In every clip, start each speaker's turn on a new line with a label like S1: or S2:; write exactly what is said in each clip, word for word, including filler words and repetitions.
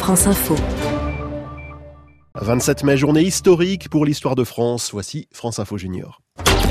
S1: France Info.
S2: vingt-sept mai, journée historique pour l'histoire de France. Voici France Info Junior.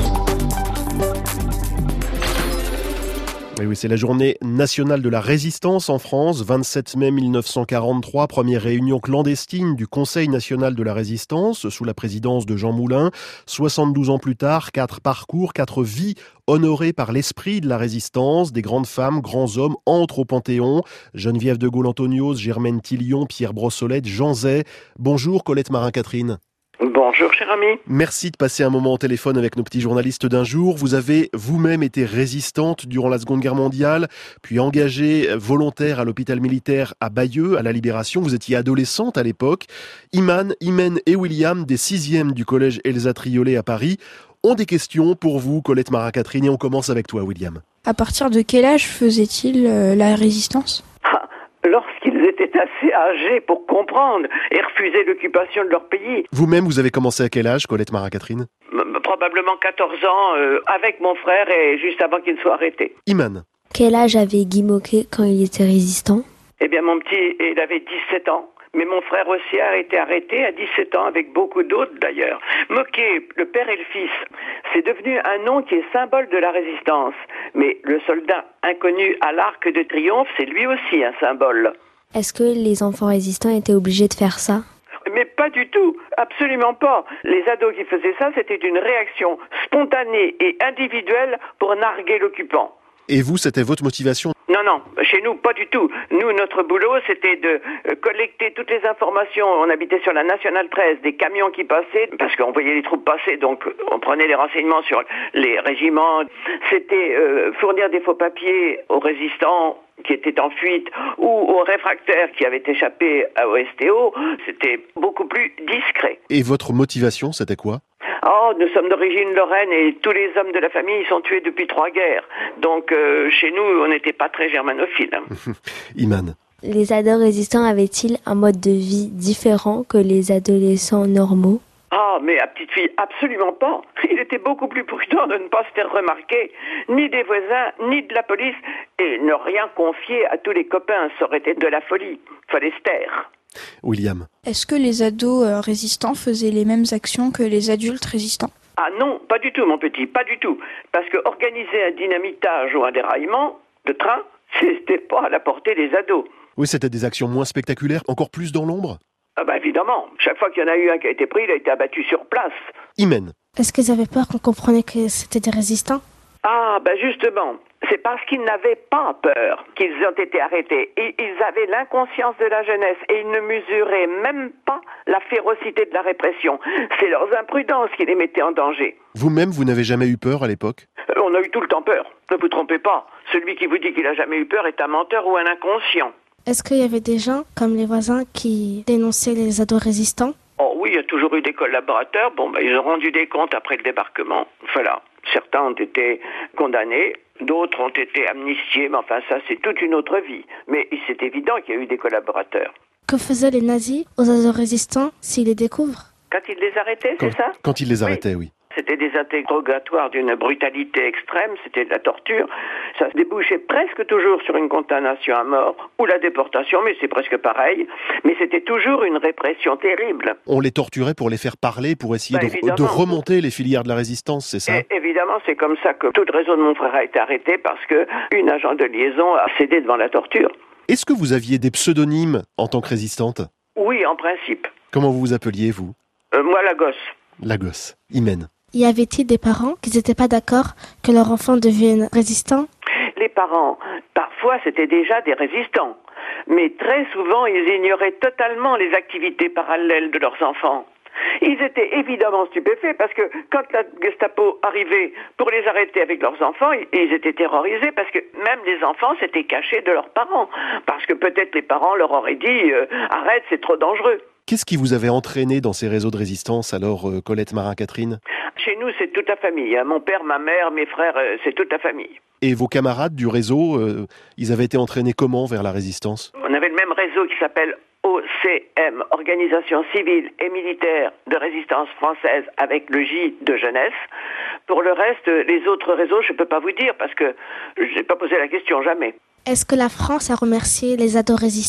S2: Et oui, c'est la journée nationale de la résistance en France. vingt-sept mai mille neuf cent quarante-trois, première réunion clandestine du Conseil national de la résistance sous la présidence de Jean Moulin. soixante-douze ans plus tard, quatre parcours, quatre vies honorées par l'esprit de la résistance. Des grandes femmes, grands hommes entrent au Panthéon. Geneviève de Gaulle-Antonios, Germaine Tillion, Pierre Brossolette, Jean Zay. Bonjour Colette Marin-Catherine.
S3: Bonjour cher ami.
S2: Merci de passer un moment au téléphone avec nos petits journalistes d'un jour. Vous avez vous-même été résistante durant la Seconde Guerre mondiale, puis engagée volontaire à l'hôpital militaire à Bayeux, à la Libération. Vous étiez adolescente à l'époque. Iman, Imen et William, des sixièmes du collège Elsa Triolet à Paris, ont des questions pour vous, Colette Marin-Catherine. Et on commence avec toi, William.
S4: À partir de quel âge faisait-il euh, la résistance ?
S3: Lorsqu'ils étaient assez âgés pour comprendre et refuser l'occupation de leur pays.
S2: Vous-même, vous avez commencé à quel âge, Colette Marin-Catherine ?
S3: Probablement quatorze ans, euh, avec mon frère et juste avant qu'il soit arrêté.
S2: Iman.
S5: Quel âge avait Guy Môquet quand il était résistant ?
S3: Eh bien, mon petit, il avait dix-sept ans. Mais mon frère aussi a été arrêté à dix-sept ans, avec beaucoup d'autres d'ailleurs. Môquet, le père et le fils, c'est devenu un nom qui est symbole de la résistance. Mais le soldat inconnu à l'Arc de Triomphe, c'est lui aussi un symbole.
S5: Est-ce que les enfants résistants étaient obligés de faire ça ?
S3: Mais pas du tout, absolument pas. Les ados qui faisaient ça, c'était une réaction spontanée et individuelle pour narguer l'occupant.
S2: Et vous, c'était votre motivation ?
S3: Non, non, chez nous, pas du tout. Nous, notre boulot, c'était de collecter toutes les informations. On habitait sur la Nationale treize, des camions qui passaient, parce qu'on voyait les troupes passer, donc on prenait les renseignements sur les régiments. C'était euh, fournir des faux papiers aux résistants qui étaient en fuite ou aux réfractaires qui avaient échappé au S T O. C'était beaucoup plus discret.
S2: Et votre motivation, c'était quoi ?
S3: Oh, nous sommes d'origine lorraine et tous les hommes de la famille sont tués depuis trois guerres. Donc, euh, chez nous, on n'était pas très germanophile.
S2: Iman.
S5: Les ados résistants avaient-ils un mode de vie différent que les adolescents normaux ?
S3: Ah, mais à petite fille, absolument pas. Il était beaucoup plus prudent de ne pas se faire remarquer, ni des voisins, ni de la police, et ne rien confier à tous les copains. Ça aurait été de la folie. Il fallait se taire.
S2: William.
S4: Est-ce que les ados euh, résistants faisaient les mêmes actions que les adultes résistants ?
S3: Ah non, pas du tout mon petit, pas du tout. Parce que organiser un dynamitage ou un déraillement de train, c'était pas à la portée des ados.
S2: Oui, c'était des actions moins spectaculaires, encore plus dans l'ombre ?
S3: Ah bah évidemment, chaque fois qu'il y en a eu un qui a été pris, il a été abattu sur place.
S2: Imen.
S5: Est-ce qu'ils avaient peur qu'on comprenait que c'était des résistants ?
S3: Ah, ben justement, c'est parce qu'ils n'avaient pas peur qu'ils ont été arrêtés. Et ils avaient l'inconscience de la jeunesse et ils ne mesuraient même pas la férocité de la répression. C'est leurs imprudences qui les mettaient en danger.
S2: Vous-même, vous n'avez jamais eu peur à l'époque ?
S3: euh, On a eu tout le temps peur. Ne vous trompez pas. Celui qui vous dit qu'il n'a jamais eu peur est un menteur ou un inconscient.
S5: Est-ce qu'il y avait des gens, comme les voisins, qui dénonçaient les ados résistants ?
S3: Oh oui, il y a toujours eu des collaborateurs. Bon, ben, ils ont rendu des comptes après le débarquement. Voilà. Certains ont été condamnés, d'autres ont été amnistiés, mais enfin ça c'est toute une autre vie. Mais c'est évident qu'il y a eu des collaborateurs.
S5: Que faisaient les nazis aux ados résistants s'ils les découvrent ?
S3: Quand ils les arrêtaient,
S2: quand,
S3: c'est ça ?
S2: Quand ils les arrêtaient, oui.
S3: oui. C'était des interrogatoires d'une brutalité extrême, c'était de la torture. Ça se débouchait presque toujours sur une condamnation à mort ou la déportation, mais c'est presque pareil. Mais c'était toujours une répression terrible.
S2: On les torturait pour les faire parler, pour essayer
S3: bah,
S2: de, de remonter les filières de la résistance, c'est ça ?
S3: Et, évidemment, c'est comme ça que tout le réseau de mon frère a été arrêté parce qu'une agent de liaison a cédé devant la torture.
S2: Est-ce que vous aviez des pseudonymes en tant que résistante ?
S3: Oui, en principe.
S2: Comment vous vous appeliez, vous ?
S3: euh, Moi, la gosse.
S2: La gosse. Imen.
S5: Y avait-il des parents qui n'étaient pas d'accord que leur enfant devienne résistant ?
S3: Les parents, parfois, c'était déjà des résistants. Mais très souvent, ils ignoraient totalement les activités parallèles de leurs enfants. Ils étaient évidemment stupéfaits parce que quand la Gestapo arrivait pour les arrêter avec leurs enfants, ils étaient terrorisés parce que même les enfants s'étaient cachés de leurs parents. Parce que peut-être les parents leur auraient dit euh, « arrête, c'est trop dangereux ».
S2: Qu'est-ce qui vous avait entraîné dans ces réseaux de résistance alors, euh, Colette Marin-Catherine ?
S3: Chez nous, c'est toute la famille. Hein. Mon père, ma mère, mes frères, euh, c'est toute la famille.
S2: Et vos camarades du réseau, euh, ils avaient été entraînés comment vers la résistance ?
S3: On avait le même réseau qui s'appelle O C M, Organisation civile et militaire de résistance française, avec le J de jeunesse. Pour le reste, les autres réseaux, je ne peux pas vous dire parce que je n'ai pas posé la question, jamais.
S5: Est-ce que la France a remercié les ados résistants ?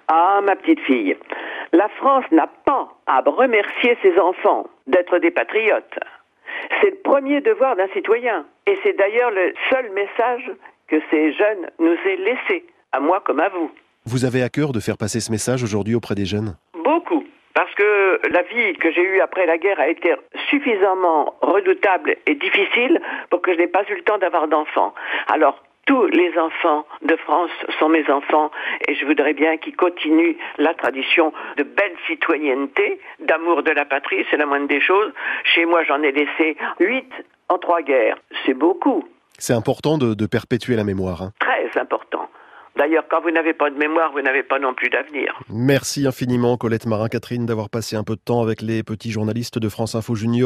S3: Ah, ma petite fille, la France n'a pas à remercier ses enfants d'être des patriotes. C'est le premier devoir d'un citoyen. Et c'est d'ailleurs le seul message que ces jeunes nous aient laissé, à moi comme à vous.
S2: Vous avez à cœur de faire passer ce message aujourd'hui auprès des jeunes ?
S3: Beaucoup. Parce que la vie que j'ai eue après la guerre a été suffisamment redoutable et difficile pour que je n'ai pas eu le temps d'avoir d'enfants. Alors, tous les enfants de France sont mes enfants et je voudrais bien qu'ils continuent la tradition de belle citoyenneté, d'amour de la patrie, c'est la moindre des choses. Chez moi, j'en ai laissé huit en trois guerres. C'est beaucoup.
S2: C'est important de, de perpétuer la mémoire. Hein.
S3: Très important. D'ailleurs, quand vous n'avez pas de mémoire, vous n'avez pas non plus d'avenir.
S2: Merci infiniment, Colette Marin-Catherine, d'avoir passé un peu de temps avec les petits journalistes de France Info Junior.